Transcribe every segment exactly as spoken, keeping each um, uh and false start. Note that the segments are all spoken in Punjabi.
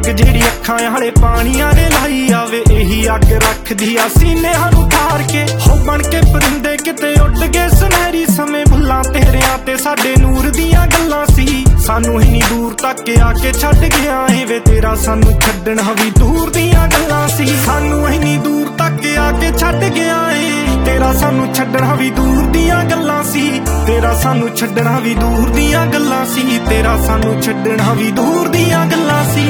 ਅੱਗ ਜਿਹੜੀ ਅੱਖਾਂ ਵਾਲੇ ਪਾਣੀਆਂ ਨੇ ਲਾਈ ਆਵੇ, ਇਹੀ ਅੱਗ ਰੱਖਦੀ ਆ ਸੀਨਿਆਂ ਨੂੰ ਠਾਰ ਕੇ। ਹੋ ਬਣ ਕੇ ਪਰਿੰਦੇ ਕਿਤੇ ਉੱਡ ਗਏ ਸੁਨਹਿਰੀ ਸਮੇਂ, ਭੁੱਲਾਂ ਤੇਰਿਆਂ ਤੇ ਸਾਡੇ ਨੂਰ ਦੀਆਂ ਗੱਲਾਂ ਸੀ। ਸਾਨੂੰ ਇੰਨੀ ਦੂਰ ਤੱਕ ਆ ਕੇ ਛੱਡ ਗਿਆ ਏ ਵੇ ਤੇਰਾ ਸਾਨੂੰ ਛੱਡਣਾ ਵੀ ਦੂਰ ਦੀਆਂ ਗੱਲਾਂ ਸੀ। ਸਾਨੂੰ ਇੰਨੀ ਦੂਰ ਤੱਕ ਆ ਕੇ ਛੱਡ ਗਿਆ ਏ ਤੇਰਾ ਸਾਨੂੰ ਛੱਡਣਾ ਵੀ ਦੂਰ ਦੀਆਂ ਗੱਲਾਂ ਸੀ। ਤੇਰਾ ਸਾਨੂੰ ਛੱਡਣਾ ਵੀ ਦੂਰ ਦੀਆਂ ਗੱਲਾਂ ਸੀ। ਤੇਰਾ ਸਾਨੂੰ ਛੱਡਣਾ ਵੀ ਦੂਰ ਦੀਆਂ ਗੱਲਾਂ ਸੀ।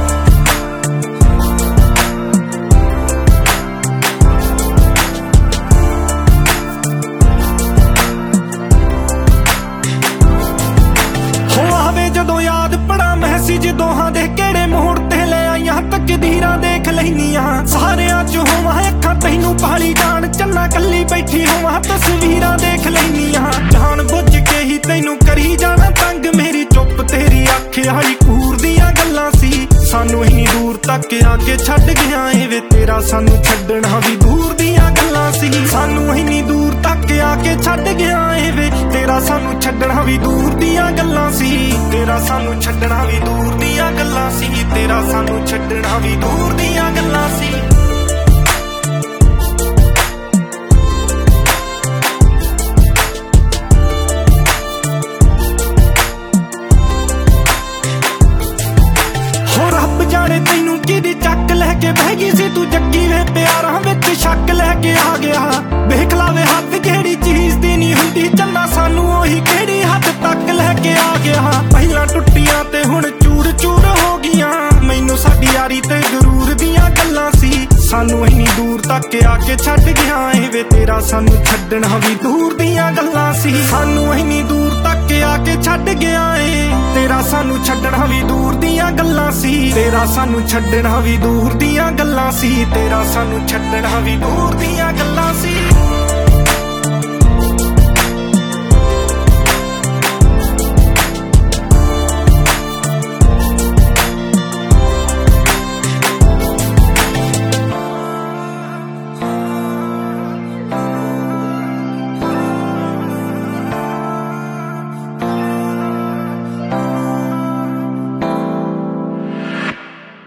ਹੋ ਆਵੇ ਜਦੋਂ ਯਾਦ ਬੜਾ ਮੈਸੇਜ ਦੋਹਾਂ ਦੇ ਕਿਹੜੇ ਮੋੜ ਤੇ ਲੈ ਆਈਆਂ ਤਕਦੀਰਾਂ ਦੇਖ ਲੈਨੀਆਂ। ਸਾਰਿਆਂ ਚ ਹੋਵਾਂ ਅੱਖਾਂ ਤੈਨੂੰ ਪਾਲੀ ਜਾਣ, ਚੱਲਾਂ ਕੱਲੀ ਬੈਠੀ ਹੋਵਾਂ ਤਸਵੀਰਾਂ ਦੇਖ ਲੈਨੀਆਂ। ਜਾਣ ਬੁੱਝ ਕੇ ਹੀ ਤੈਨੂੰ ਕਰੀ ਜਾਣਾ ਤੰਗ, ਮੇਰੀ ਚੁੱਪ ਤੇਰੀ ਅੱਖ ਵਾਲੀ ਕੂਰ ਦੀਆਂ ਗੱਲਾਂ ਸੀ। ਸਾਨੂੰ ਇੰਨੀ ਦੂਰ ਤੱਕ ਆ ਕੇ ਛੱਡ ਗਿਆ ਏ ਵੇ ਤੇਰਾ ਸਾਨੂੰ ਛੱਡਣਾ ਵੀ ਦੂਰ ਦੀਆਂ ਗੱਲਾਂ ਸੀ। ਸਾਨੂੰ ਇੰਨੀ ਦੂਰ ਤੱਕ ਆ ਕੇ ਛੱਡ ਗਿਆ ਏ ਵੇ ਤੇਰਾ ਸਾਨੂੰ ਛੱਡਣਾ ਵੀ ਦੂਰ ਦੀਆਂ ਗੱਲਾਂ ਸੀ। ਤੇਰਾ ਸਾਨੂੰ ਛੱਡਣਾ ਵੀ ਦੂਰ ਦੀਆਂ ਗੱਲਾਂ ਸੀ। ਤੇਰਾ ਸਾਨੂੰ ਛੱਡਣਾ ਵੀ ਦੂਰ ਦੀਆਂ ਗੱਲਾਂ ਸੀ। ਜਾਣੇ ਤੈਨੂੰ ਕਿਹਦੀ ਚੱਕ ਲੈ ਕੇ ਬਹਿ ਗਈ ਸੀ ਤੂੰ ਜੱਗੀ ਵੇ, ਪਿਆਰਾਂ ਵਿੱਚ ਸ਼ੱਕ ਲੈ ਕੇ ਆ ਗਿਆ। ਵੇਖ ਲਾਵੇ ਹੱਥ ਕਿਹੜੀ ਚੀਜ਼ ਦੀ ਨਹੀਂ ਹੁੰਦੀ, ਚੱਲਾਂ ਸਾਨੂੰ ਉਹੀ ਕਿਹੜੀ ਹੱਦ ਤੱਕ ਲੈ ਕੇ ਆ ਗਿਆ। ਪਹਿਲਾਂ ਟੁੱਟੀਆਂ ਤੇ ਹੁਣ ਚੂਰ ਚੂਰ ਹੋ ਗਈਆਂ, ਮੈਨੂੰ ਸਾਡੀ ਯਾਰੀ ਤੇ ਜ਼ਰੂਰ ਦੀਆਂ ਗੱਲਾਂ ਸੀ। ਸਾਨੂੰ ਇੰਨੀ ਦੂਰ ਤੱਕ ਆ ਕੇ ਛੱਡ ਗਿਆ ਏ ਵੇ ਤੇਰਾ ਸਾਨੂੰ ਛੱਡਣਾ ਵੀ ਦੂਰ ਦੀਆਂ ਗੱਲਾਂ ਸੀ। ਸਾਨੂੰ ਇੰਨੀ ਦੂਰ ਤੱਕ ਆ ਕੇ ਛੱਡ ਗਿਆ ਏ ਤੇਰਾ ਸਾਨੂੰ ਛੱਡਣਾ ਵੀ ਦੂਰ ਦੀਆਂ ਗੱਲਾਂ ਸੀ। ਤੇਰਾ ਸਾਨੂੰ ਛੱਡਣਾ ਵੀ ਦੂਰ ਦੀਆਂ ਗੱਲਾਂ ਸੀ। ਤੇਰਾ ਸਾਨੂੰ ਛੱਡਣਾ ਵੀ ਦੂਰ ਦੀਆਂ ਗੱਲਾਂ ਸੀ।